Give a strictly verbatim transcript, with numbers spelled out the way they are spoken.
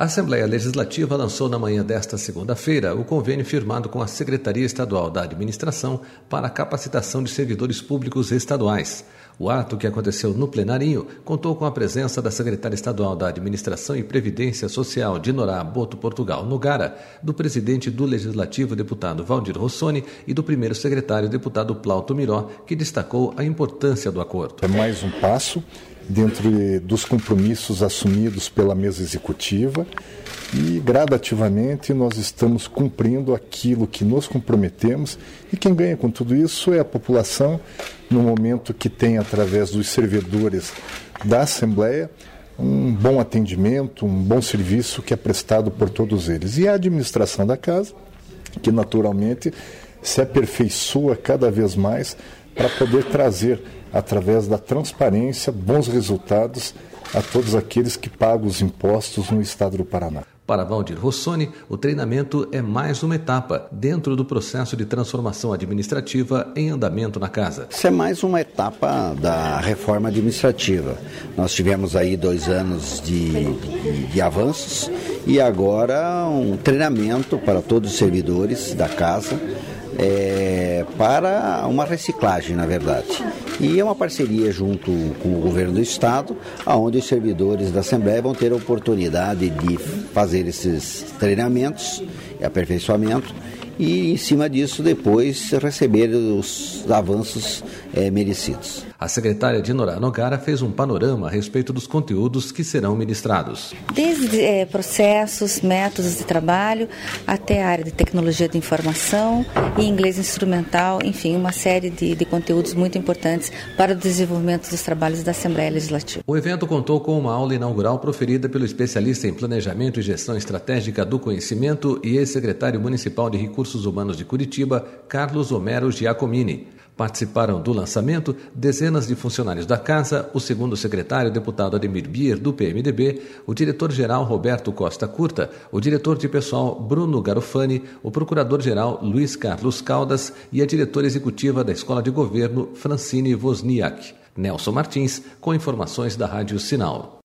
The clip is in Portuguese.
A Assembleia Legislativa lançou na manhã desta segunda-feira o convênio firmado com a Secretaria Estadual da Administração para a capacitação de servidores públicos estaduais. O ato, que aconteceu no plenarinho, contou com a presença da secretária estadual da Administração e Previdência Social, Dinorá Boto Portugal Nogara, do presidente do Legislativo, deputado Valdir Rossoni, e do primeiro secretário, deputado Plauto Miró, que destacou a importância do acordo. É mais um passo dentro dos compromissos assumidos pela mesa executiva e gradativamente nós estamos cumprindo aquilo que nos comprometemos, e quem ganha com tudo isso é a população, no momento que tem, através dos servidores da Assembleia, um bom atendimento, um bom serviço que é prestado por todos eles. E a administração da casa, que naturalmente se aperfeiçoa cada vez mais para poder trazer, através da transparência, bons resultados a todos aqueles que pagam os impostos no estado do Paraná. Para Valdir Rossoni, o treinamento é mais uma etapa dentro do processo de transformação administrativa em andamento na casa. Isso é mais uma etapa da reforma administrativa. Nós tivemos aí dois anos de, de, de avanços e agora um treinamento para todos os servidores da casa, É, para uma reciclagem, na verdade. E é uma parceria junto com o governo do estado, onde os servidores da Assembleia vão ter a oportunidade de fazer esses treinamentos e aperfeiçoamento, e em cima disso depois receber os avanços é, merecidos. A secretária Dinorá Nogara fez um panorama a respeito dos conteúdos que serão ministrados. Desde é, processos, métodos de trabalho, até a área de tecnologia de informação e inglês instrumental, enfim, uma série de, de conteúdos muito importantes para o desenvolvimento dos trabalhos da Assembleia Legislativa. O evento contou com uma aula inaugural proferida pelo especialista em Planejamento e Gestão Estratégica do Conhecimento e ex-secretário municipal de Recursos Humanos de Curitiba, Carlos Homero Giacomini. Participaram do lançamento dezenas de funcionários da casa, o segundo secretário, deputado Ademir Bier, do P M D B, o diretor-geral Roberto Costa Curta, o diretor de pessoal Bruno Garofani, o procurador-geral Luiz Carlos Caldas e a diretora executiva da Escola de Governo, Francine Wozniak. Nelson Martins, com informações da Rádio Sinal.